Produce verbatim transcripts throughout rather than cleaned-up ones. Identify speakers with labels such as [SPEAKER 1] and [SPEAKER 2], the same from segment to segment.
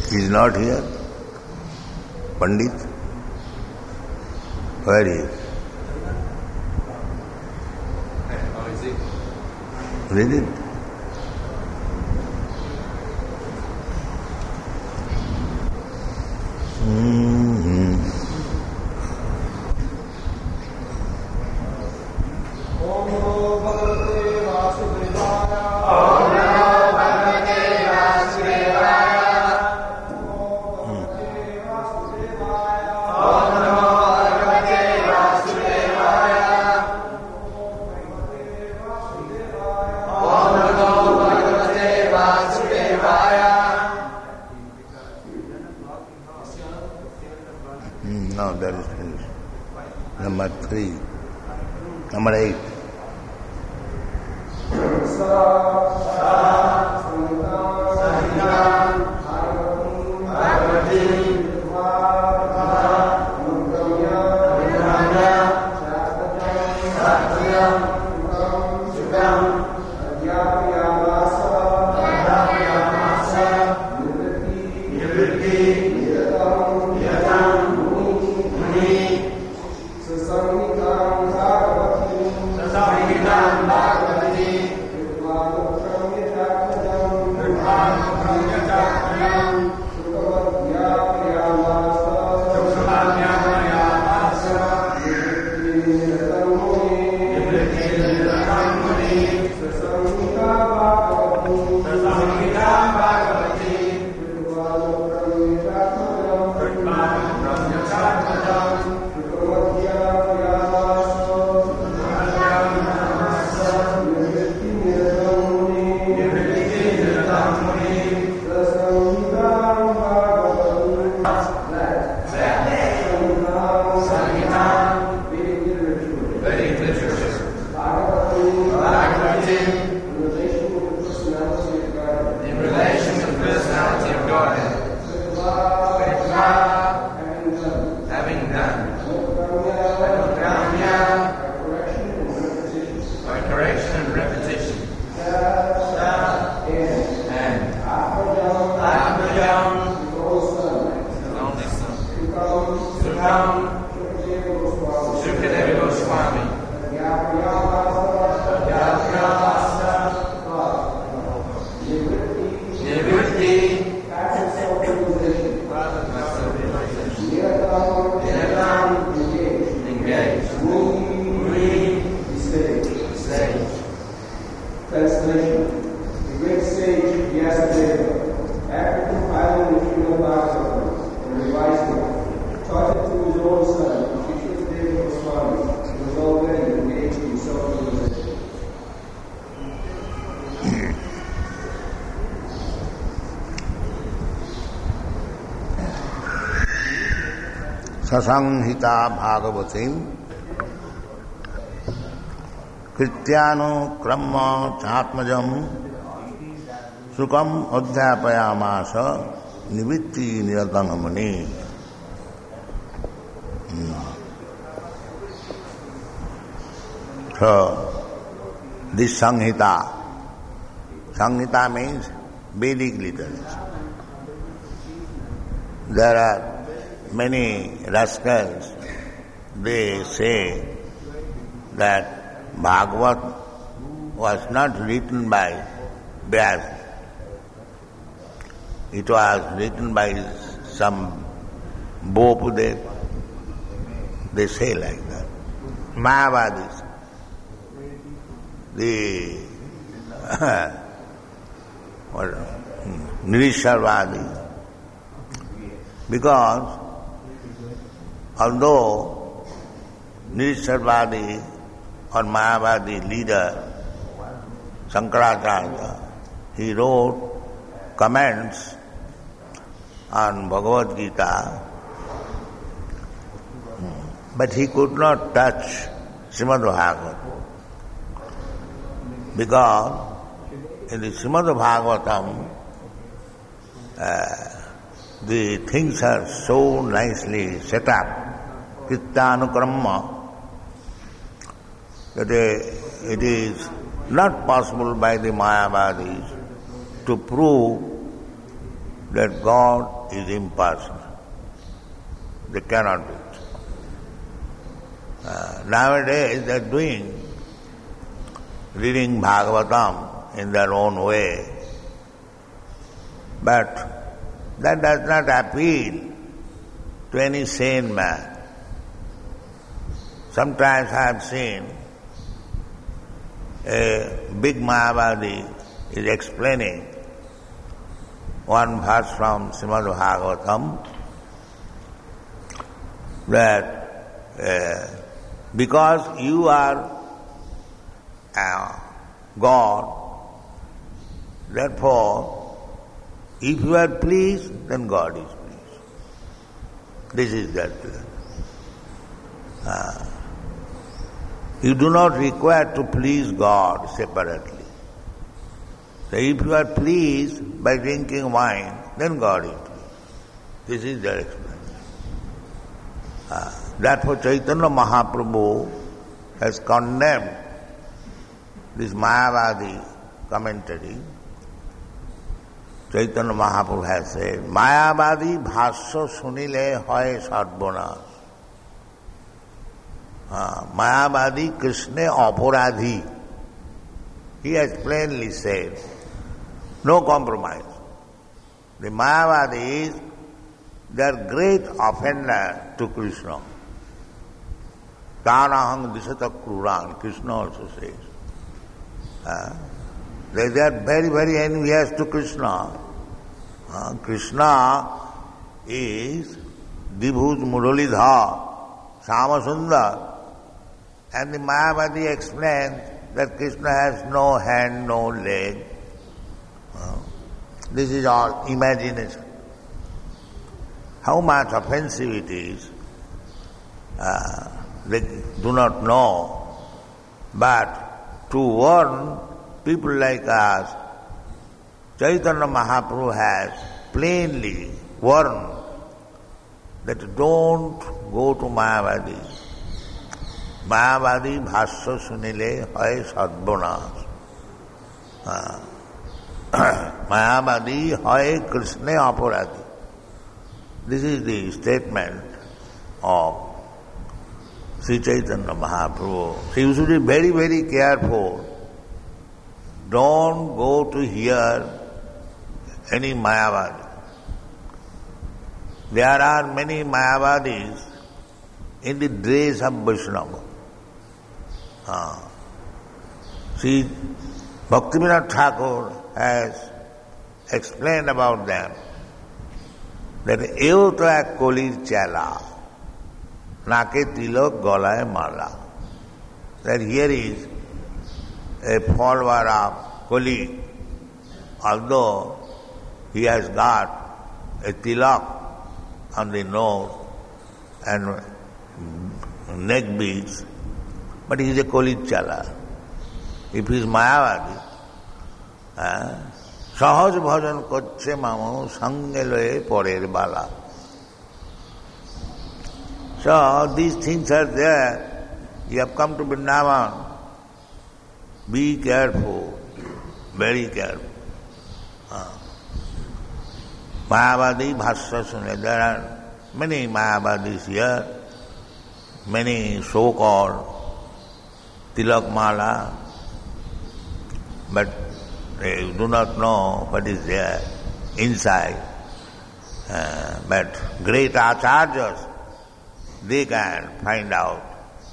[SPEAKER 1] He is not here. Pandit? Where he is?
[SPEAKER 2] How is it?
[SPEAKER 1] Read it. Mm-hmm. No, that is finished. Number three. Number eight. ससंहिता भागवती कृत्यानुक्रम चात्मजम सुखम अध्यापयामास निवृत्ति निरतं मुनि. So, this Sanghita, Sanghita means Vedic literature. There are many rascals, they say that Bhagavad was not written by Vyasa. It was written by some Bopudev. They say like that. Mayavadis, the what, Nirisharvadis, because although Nirisharvadi or Mayavadi leader Shankaracharya, he wrote comments on Bhagavad Gita, but he could not touch Srimad Bhagavatam, because in the Srimad Bhagavatam uh, the things are so nicely set up, Krittanukrama, that it is not possible by the Mayavadis to prove that God is impersonal. They cannot do it. Uh, nowadays they are doing, reading Bhagavatam in their own way, but that does not appeal to any sane man. Sometimes I have seen a big Mayavadi is explaining one verse from Srimad Bhagavatam that uh, because you are uh, God, therefore, if you are pleased, then God is pleased. This is that. Uh, you do not require to please God separately. So if you are pleased by drinking wine, then God is pleased. This is their explanation. Uh, therefore Chaitanya Mahaprabhu has condemned this Mayavadi commentary. Chaitanya Mahaprabhu has said, Mayavadi bhasya sunile hoy sarvanash. Uh, Mayavadi Krishna aparadhi. He has plainly said, no compromise. The Mayavadis, they are great offender to Krishna. Tanahang disata kruran, Krishna also says. Uh, they, they are very, very envious to Krishna. Uh, Krishna is Dibhuj Muralidha, Shama Sundar. And the Mayavadi explains that Krishna has no hand, no leg. Uh, this is all imagination. How much offensive it is, uh, they do not know. But to warn people like us, Chaitanya Mahaprabhu has plainly warned that don't go to Mayavadi. Mayavadi bhasya sunile hoy sarvanash. Mayavadi hoy Krishna aparadhi. This is the statement of Sri Chaitanya Mahaprabhu. So you should be very, very careful. Don't go to hear any Mayavadi. There are many Mayavadis in the dress of Vaishnava. Ah. See, Bhaktivinoda Thakur has explained about them that evo to ek kolir chala, nake tilok golaye mala. That here is a follower of Koli, although he has got a tilak on the nose and neck beads, but he is a Koli chala. If he is Mayavadi, uh, সহজ ভজন করছে মামু সঙ্গে লয়ে পরের বালা. So these things are there. You have come to Vrindavan. Be careful, very careful. Uh, Mayavadi bhasya sune. There are many Mayavadis here, many so-called tilak mala, but they do not know what is there inside. Uh, but great acharyas, they can find out.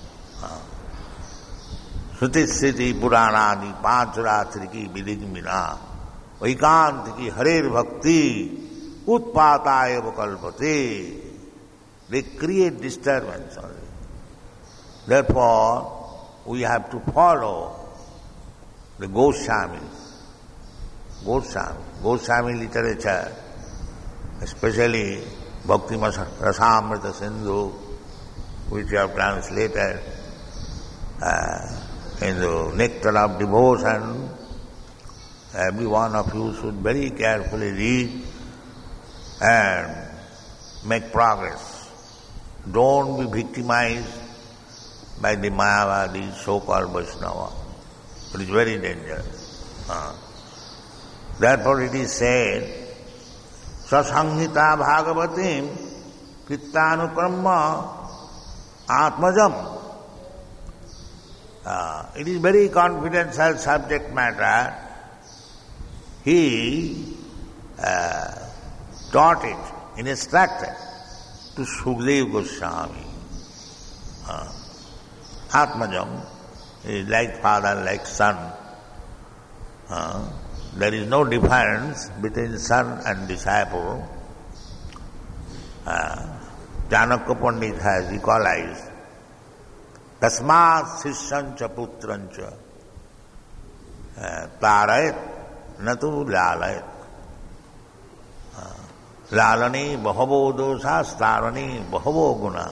[SPEAKER 1] Shruti Sriti Puranadi Panchratri ki Vidigmina Vaikanti ki Harer Bhakti Utpataya Vakalpate. They create disturbance only. Therefore, we have to follow the Goswamis. Goswami, Goswami literature, especially Bhakti Rasamrita Sindhu, which you have translated uh, in the Nectar of Devotion. Every one of you should very carefully read and make progress. Don't be victimized by the Mayavadi so-called Vaishnava. It is very dangerous. Uh. Therefore it is said, sasanghita bhagavatim kittanukrama atmajam. Uh, it is very confidential subject matter. He uh, taught it, instructed to Sukadeva Goswami. Uh, Atmajam is like father, like son. Uh, there is no difference between son and disciple. Uh, Janaka Pandit has equalized Tasmat Sishyancha Putrancha Tarayat Natu Lalayat Lalani Bahavo Dosa Starani Bahavo Guna.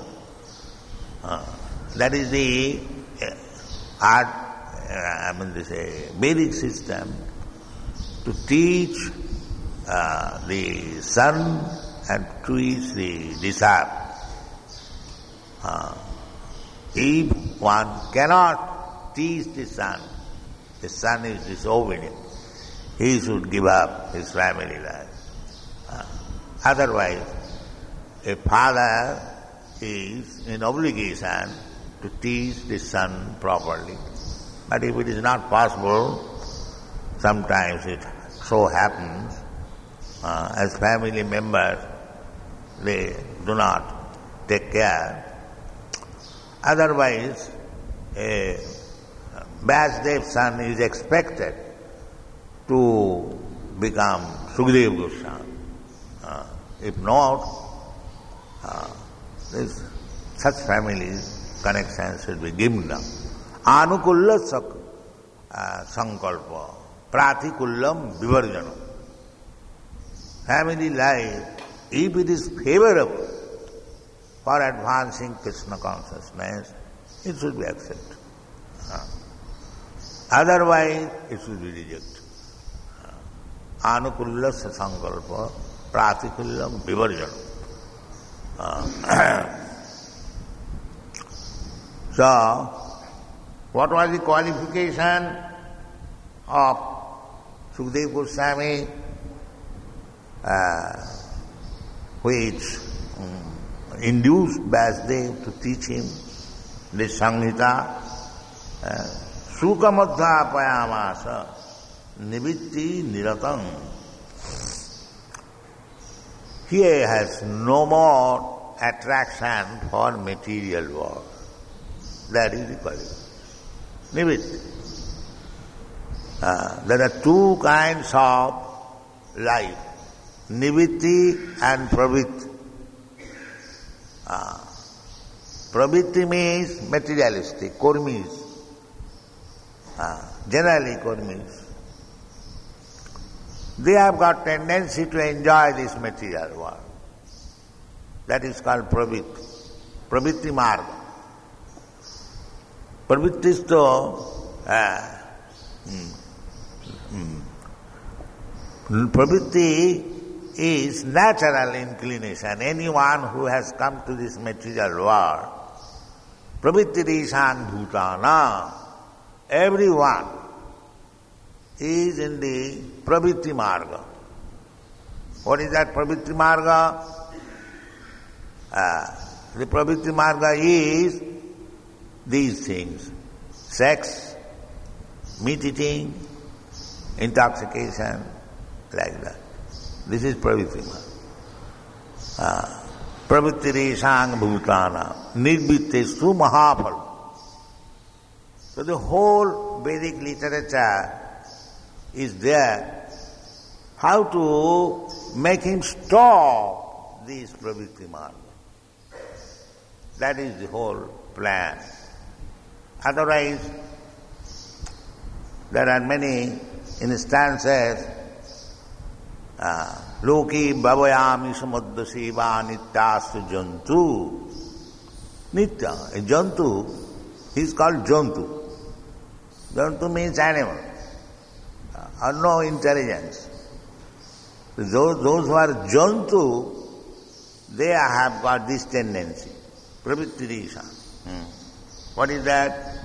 [SPEAKER 1] That is the art, I mean this a Vedic system to teach uh, the son and to teach the disciple. Uh, if one cannot teach the son, the son is disobedient, he should give up his family life. Uh, otherwise, a father is in obligation to teach the son properly. But if it is not possible, sometimes it so happens, uh, as family members, they do not take care. Otherwise, a Vyasdev son is expected to become Sukadeva Goswami. Uh, if not, uh, this, such families, connections should be given up. Anukulla sak, uh, sankalpa, pratikullam vivarjanam. Family life, if it is favorable for advancing Krishna consciousness, it should be accepted. Uh, otherwise, it should be rejected. Uh, Anukulla sankalpa, pratikullam vivarjanam. Uh, so, what was the qualification of Sukadeva Goswami, uh, which um, induced Vyasdev to teach him the Samhita? Sukamadha payamasa nivitti niratam. He has no more attraction for material world. That is the qualification. Nivitti. Uh, there are two kinds of life, nivitti and pravitti. Uh, pravitti means materialistic, kurmis. Uh, generally kurmis. They have got tendency to enjoy this material world. That is called pravitti. Pravitti marga. Pravittisto, uh, mm, mm, pravitti is natural inclination. Anyone who has come to this material world, pravittirishan bhutana, everyone is in the pravitti marga. What is that pravitti marga? Uh, the pravitti marga is these things: sex, meat eating, intoxication, like that. This is pravitti marga. Pravittireshang bhutana nirvittestu mahaphala. So the whole Vedic literature is there how to make him stop this pravitti marga. That is the whole plan. Otherwise, there are many instances. Loki bhavayami samuddasiva nityastu jantu. Nitya, a jantu, he is called jantu. Jantu means animal, or no intelligence. Those, those who are jantu, they have got this tendency, pravittirisha. Hmm. What is that?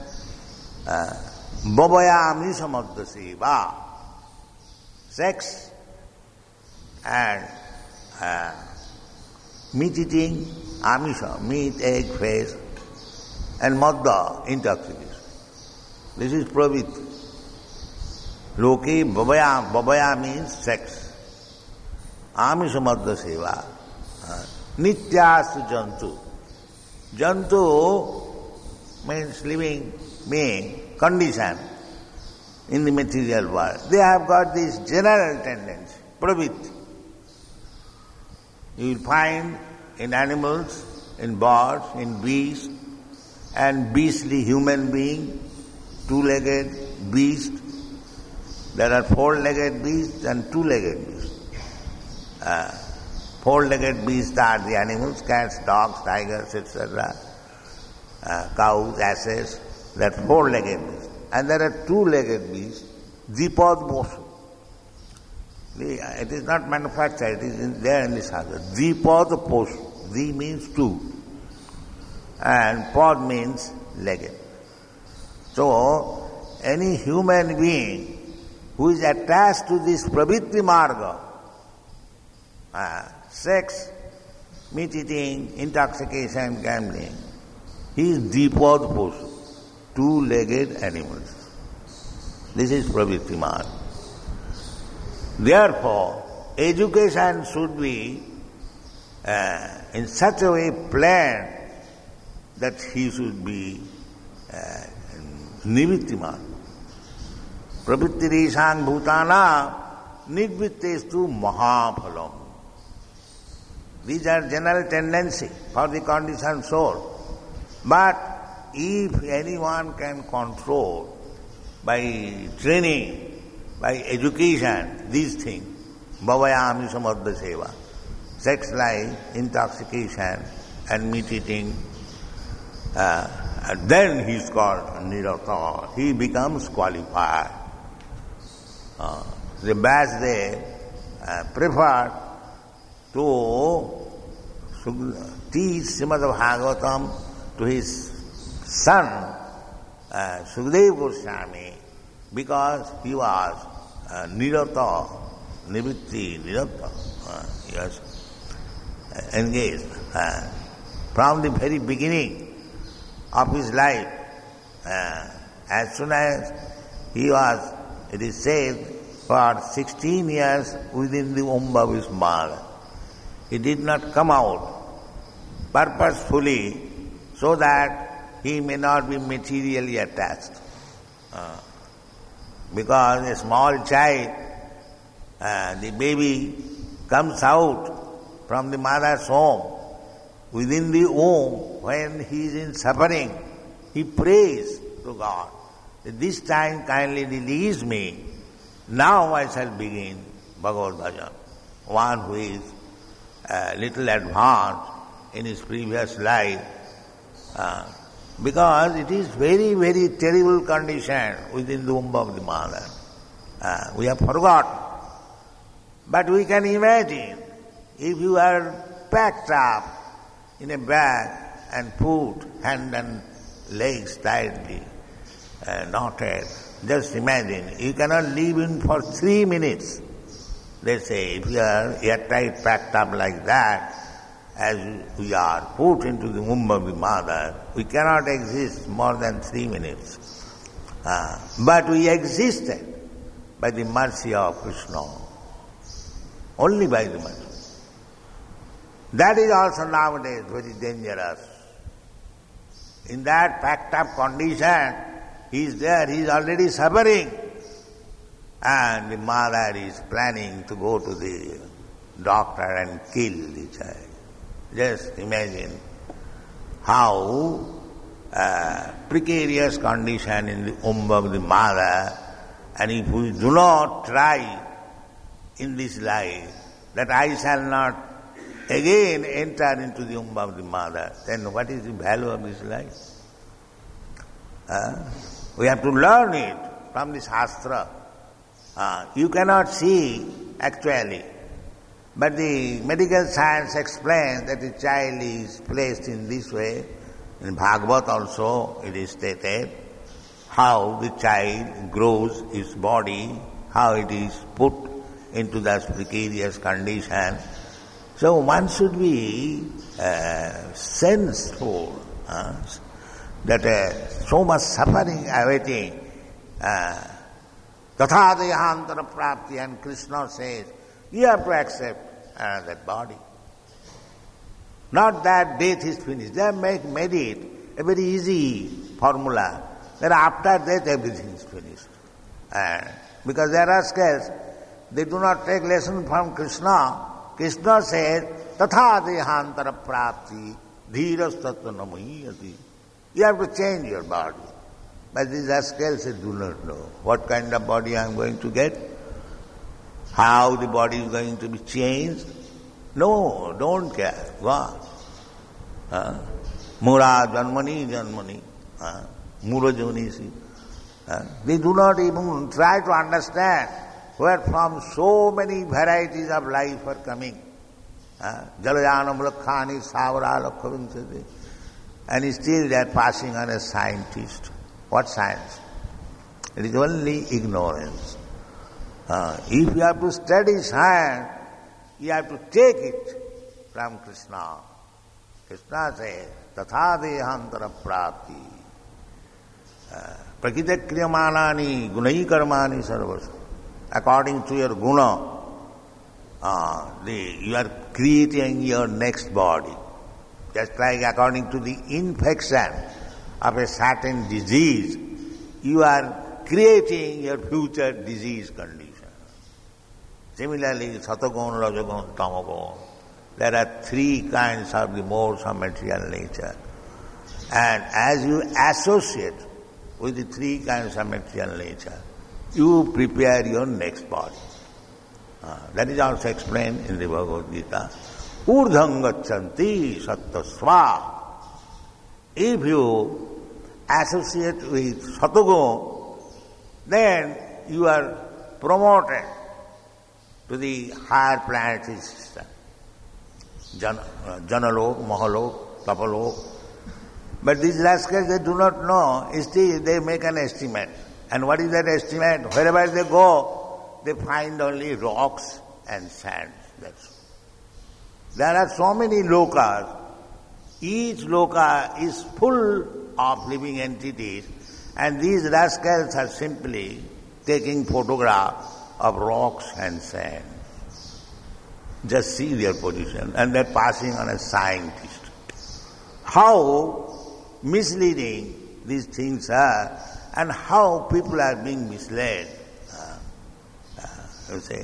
[SPEAKER 1] Bhavayami samuddasiva. Sex and uh, meat eating, amisha, meat, egg, fish, and madda, intoxication. This is pravritti. Loke babaya, babaya means sex. Amisha madda seva. Uh, nityastu jantu. Jantu means living being, condition in the material world. They have got this general tendency, pravritti. You will find in animals, in birds, in beasts, and beastly human being, two-legged beast. There are four-legged beasts and two-legged beasts. Uh, four-legged beasts are the animals, cats, dogs, tigers, et cetera. Uh, cows, asses, they are four-legged beasts. And there are two-legged beasts, dvipad poshu. It is not manufactured, it is in, there in the Shastra. Dvipad poshu. Dvi means two. And pod means legged. So, any human being who is attached to this pravritti marga, uh, sex, meat eating, intoxication, gambling, he is dvipad poshu, two-legged animals. This is pravritti marga. Therefore, education should be uh, in such a way planned that he should be uh, nivrittiman. Pravrittirishang bhutana nivrittestu mahaphalam. These are general tendency for the conditioned soul. But if anyone can control by training, by education, these things, bhavayami samadha seva, sex life, intoxication, and meat eating, uh, and then he is called nirata. He becomes qualified. Uh, the Vyasdev uh, preferred to teach Srimad Bhagavatam to his son, uh, Sukadeva Goswami, because he was uh, nirata, nivritti, nirata. Uh, he was uh, engaged. Uh, from the very beginning of his life, uh, as soon as he was, it is said, for sixteen years within the womb of his mother, he did not come out purposefully so that he may not be materially attached. Uh, because a small child, uh, the baby comes out from the mother's home, within the womb, when he is in suffering, he prays to God, this time kindly release me, now I shall begin Bhagavad Bhajan. One who is a little advanced in his previous life, uh, because it is very, very terrible condition within the womb of the mother. Uh, we have forgotten. But we can imagine, if you are packed up in a bag and put hand and legs tightly uh, knotted, just imagine, you cannot live in for three minutes. They say, if you are airtight packed up like that, as we are put into the womb of the mother, we cannot exist more than three minutes. Uh, but we existed by the mercy of Krishna. Only by the mercy. That is also nowadays very dangerous. In that packed up condition, he is there, he is already suffering. And the mother is planning to go to the doctor and kill the child. Just imagine how uh, precarious condition in the womb of the mother, and if we do not try in this life that I shall not again enter into the womb of the mother, then what is the value of this life? Uh, we have to learn it from the Shastra. Uh, you cannot see actually, but the medical science explains that the child is placed in this way. In Bhagavad also it is stated how the child grows his body, how it is put into that precarious condition. So one should be uh, senseful uh, that uh, so much suffering awaiting. Uh, Tatha dehantara prapti, and Krishna says, you have to accept uh, that body. Not that death is finished. They make made it a very easy formula that after death everything is finished. And because there are scares, they do not take lesson from Krishna. Krishna says, Tatha dehantara prapti, dhiras tattva namahiyati. You have to change your body. But these rascals do not know what kind of body I am going to get, how the body is going to be changed. No, don't care. What? Uh, Mura janmani janmani. Uh, Mura janisi. Uh, they do not even try to understand where from so many varieties of life are coming. Jalayanam lakhani savara lakhavinchati. And still they are passing on as scientist. What science? It is only ignorance. Uh, if you have to study science, you have to take it from Krishna. Krishna says, Tatha dehantara prapti. Prakita kriyamanani gunai karmani sarvasa. According to your guna, uh, the, you are creating your next body. Just like according to the infection of a certain disease, you are creating your future disease condition. Similarly, Satagun, Rajagun, Tamagun, there are three kinds of the modes of material nature. And as you associate with the three kinds of material nature, you prepare your next body. Uh, that is also explained in the Bhagavad Gita. Urdham gachanti sattasva. If you associate with Satagun, then you are promoted to the higher planetary system. Jan, uh, Janalok, Mahalok, Tapalok. But these rascals, they do not know. Still, they make an estimate. And what is that estimate? Wherever they go, they find only rocks and sands. That's all. There are so many lokas. Each loka is full of living entities, and these rascals are simply taking photographs of rocks and sand. Just see their position, and they're passing on as scientist. How misleading these things are, and how people are being misled. Uh, uh, you see.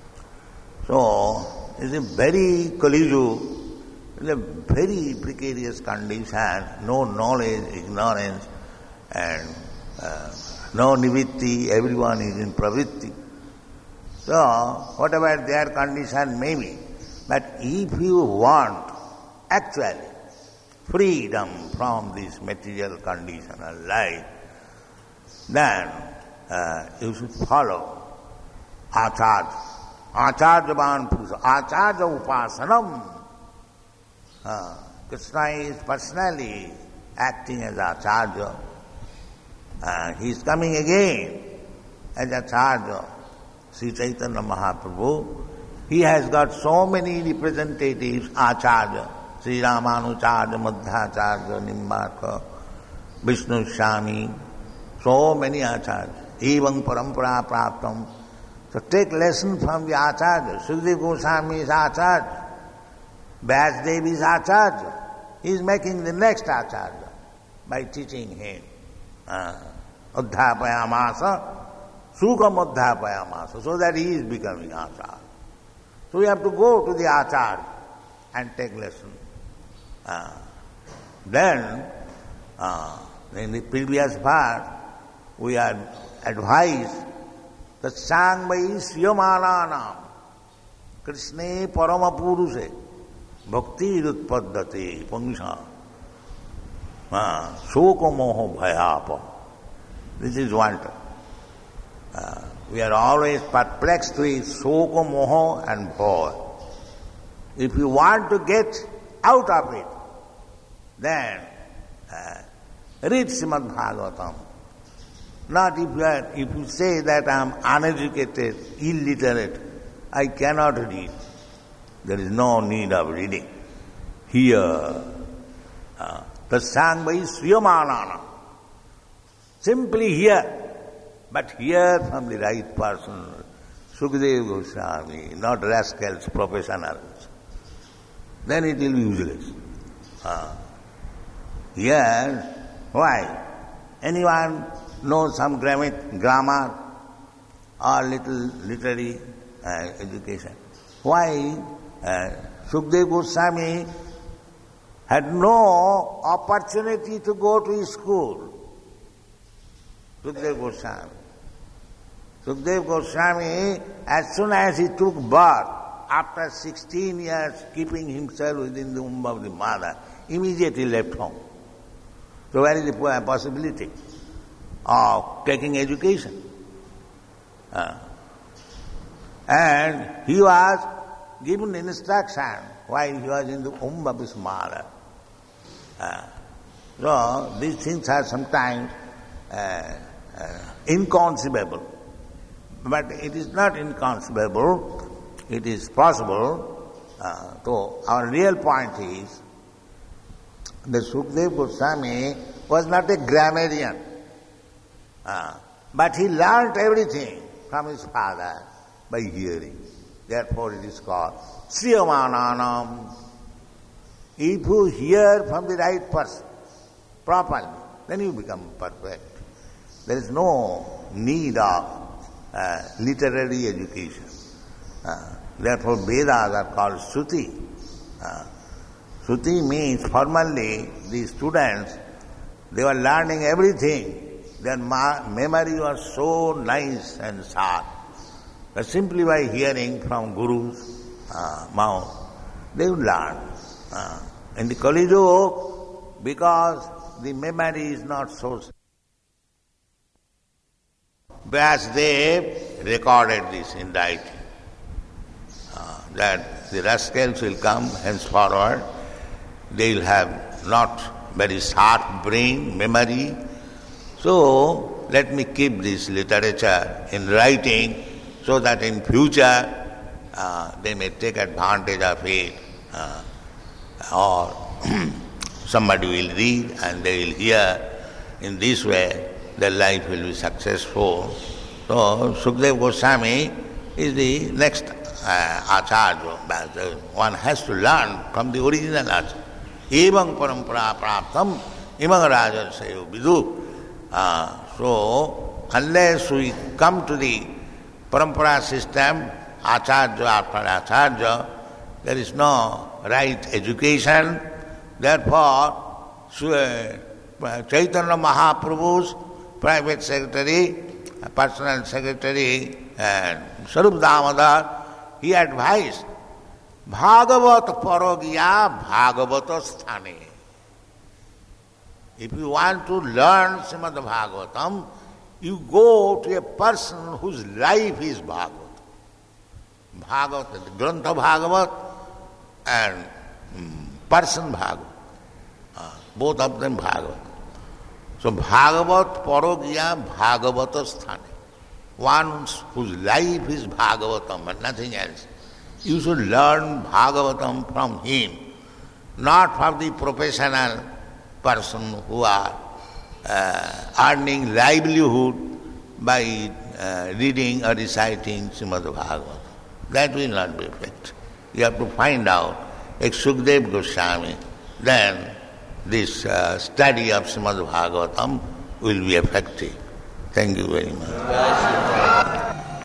[SPEAKER 1] So, it's a very Kaliju, it's a very precarious condition, no knowledge, ignorance, and uh, no nivitti, everyone is in pravitti. So, whatever their condition may be, but if you want actually freedom from this material conditional life, then uh, you should follow Acharya. Acharyavan Purusa. Acharya Upasanam. Uh, Krishna is personally acting as Acharya. Uh, he is coming again as Acharya. Sri Chaitanya Mahaprabhu, he has got so many representatives, Acharya. Sri Ramanucharya, Madhacharya, Nimbarka, Vishnu Swami, so many Acharyas. Evam Parampara Praptam. So take lesson from the Acharya. Sukadeva Goswami is Acharya. Vyasdev is Acharya. He is making the next Acharya by teaching him. Adhyapayamasa, Sukam Adhyapayamasa, so that he is becoming Acharya. So we have to go to the Acharya and take lesson. Uh, then, uh, in the previous part, we are advised that Sangvai Sriyamananam Krishne Paramapuruse Bhakti Rutpaddate Pungsha Shoko Moho Bhayapa. This is one term. Uh, we are always perplexed with Shoko Moho and Bhaya. If you want to get out of it, then uh, read Srimad Bhagavatam. Not if you are, if you say that I am uneducated, illiterate, I cannot read. There is no need of reading. Hear. Uh, Tasang vai sriyamanana. Simply hear. But hear from the right person. Sukadeva Goswami, not rascals, professionals. Then it will be useless. Uh, Here, why? Anyone knows some grammar, grammar or little literary uh, education? Why? Uh, Sukadeva Goswami had no opportunity to go to school. Sukadeva Goswami. Sukadeva Goswami, as soon as he took birth, after sixteen years keeping himself within the womb of the mother, immediately left home. So where is the possibility of taking education? Uh, and he was given instruction while he was in the womb of his mother. Uh, so these things are sometimes uh, uh, inconceivable. But it is not inconceivable, it is possible. Uh, so our real point is, the Sukadeva Goswami was not a grammarian, uh, but he learnt everything from his father by hearing. Therefore it is called Sriyamananam. If you hear from the right person properly, then you become perfect. There is no need of uh, literary education. Uh, therefore Vedas are called Shruti. Uh, Shruti means formally the students, they were learning everything. Their ma- memory was so nice and sharp that simply by hearing from Guru's uh, mouth, they would learn. Uh, in the Kali Yuga, because the memory is not so. Vyasadeva recorded this in writing, uh, that the rascals will come henceforward. They will have not very sharp brain, memory. So, let me keep this literature in writing so that in future uh, they may take advantage of it. Uh, or somebody will read and they will hear. In this way, their life will be successful. So, Sukadeva Goswami is the next uh, Acharya. One has to learn from the original Acharya. Evang parampara praptam imang rajarsayo vidu. Uh, so, unless we come to the parampara system, acharya after acharya, there is no right education. Therefore, Chaitanya Mahaprabhu's private secretary, personal secretary, and Sarup Damodar, he advised, Bhagavat parogya Bhagavat sthane. If you want to learn Srimad Bhagavatam, you go to a person whose life is Bhagavat. Bhagavat, the Grantha Bhagavat and um, person Bhagavat. Uh, both of them Bhagavat. So Bhagavat parogya Bhagavat sthane. One whose life is Bhagavatam and nothing else. You should learn Bhagavatam from him, not from the professional person who are uh, earning livelihood by uh, reading or reciting Srimad Bhagavatam. That will not be effective. You have to find out a Sukadeva Goswami, then this uh, study of Srimad Bhagavatam will be effective. Thank you very much.